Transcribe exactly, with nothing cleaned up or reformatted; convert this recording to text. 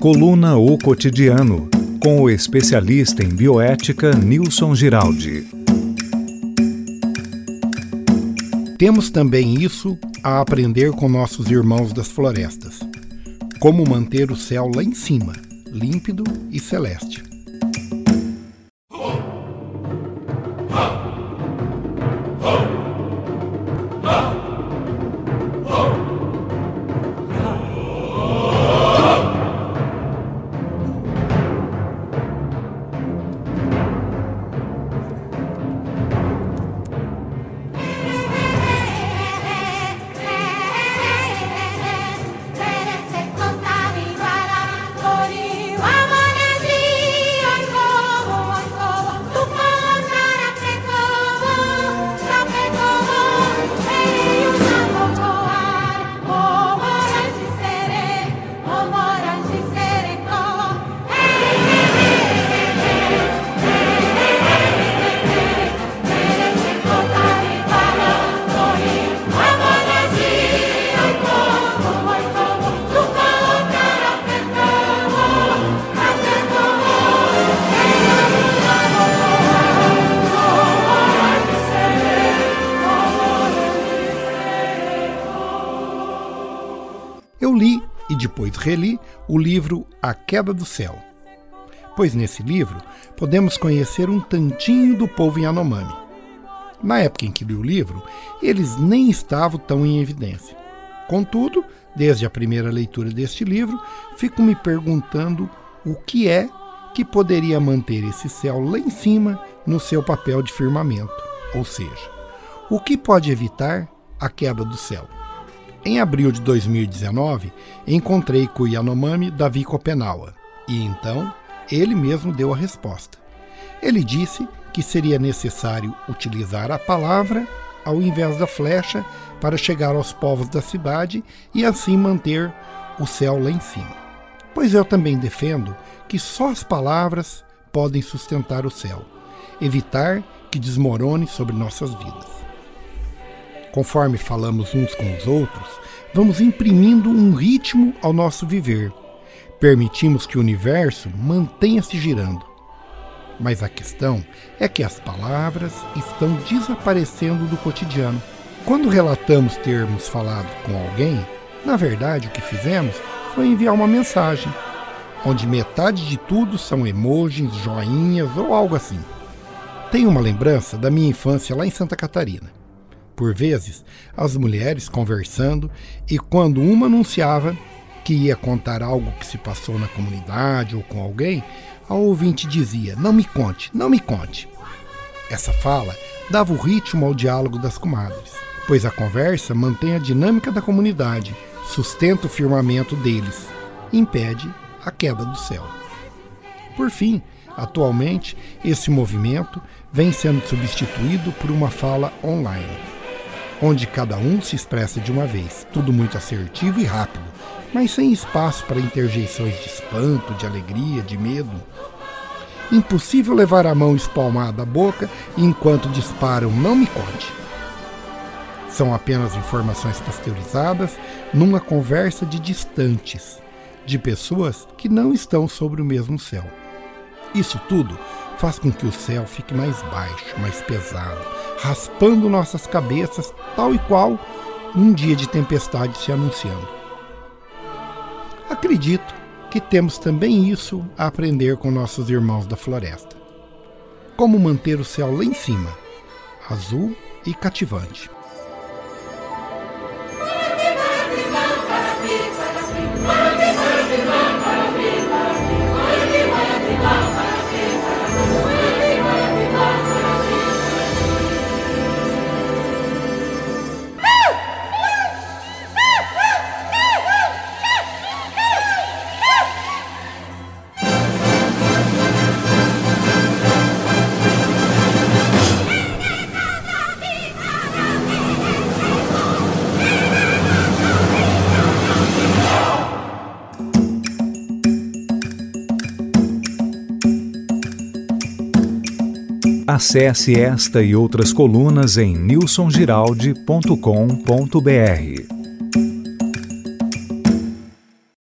Coluna O Cotidiano, com o especialista em bioética Nilson Giraldi. Temos também isso a aprender com nossos irmãos das florestas. Como manter o céu lá em cima, límpido e celeste. Eu li e depois reli o livro A Queda do Céu, pois nesse livro podemos conhecer um tantinho do povo Yanomami. Na época em que li o livro, eles nem estavam tão em evidência. Contudo, desde a primeira leitura deste livro, fico me perguntando o que é que poderia manter esse céu lá em cima no seu papel de firmamento, ou seja, o que pode evitar a queda do céu. Em abril de dois mil e dezenove, encontrei com o Yanomami Davi Copenaua, e então ele mesmo deu a resposta. Ele disse que seria necessário utilizar a palavra ao invés da flecha para chegar aos povos da cidade e assim manter o céu lá em cima. Pois eu também defendo que só as palavras podem sustentar o céu, evitar que desmorone sobre nossas vidas. Conforme falamos uns com os outros, vamos imprimindo um ritmo ao nosso viver. Permitimos que o universo mantenha-se girando. Mas a questão é que as palavras estão desaparecendo do cotidiano. Quando relatamos termos falado com alguém, na verdade o que fizemos foi enviar uma mensagem, onde metade de tudo são emojis, joinhas ou algo assim. Tenho uma lembrança da minha infância lá em Santa Catarina. Por vezes, as mulheres conversando e quando uma anunciava que ia contar algo que se passou na comunidade ou com alguém, a ouvinte dizia, não me conte, não me conte. Essa fala dava o ritmo ao diálogo das comadres, pois a conversa mantém a dinâmica da comunidade, sustenta o firmamento deles, impede a queda do céu. Por fim, atualmente, esse movimento vem sendo substituído por uma fala online, onde cada um se expressa de uma vez, tudo muito assertivo e rápido, mas sem espaço para interjeições de espanto, de alegria, de medo. Impossível levar a mão espalmada à boca enquanto disparam não me conte. São apenas informações pasteurizadas numa conversa de distantes, de pessoas que não estão sobre o mesmo céu. Isso tudo faz com que o céu fique mais baixo, mais pesado, raspando nossas cabeças, tal e qual um dia de tempestade se anunciando. Acredito que temos também isso a aprender com nossos irmãos da floresta. Como manter o céu lá em cima, azul e cativante. Acesse esta e outras colunas em nilson giraldi ponto com ponto br.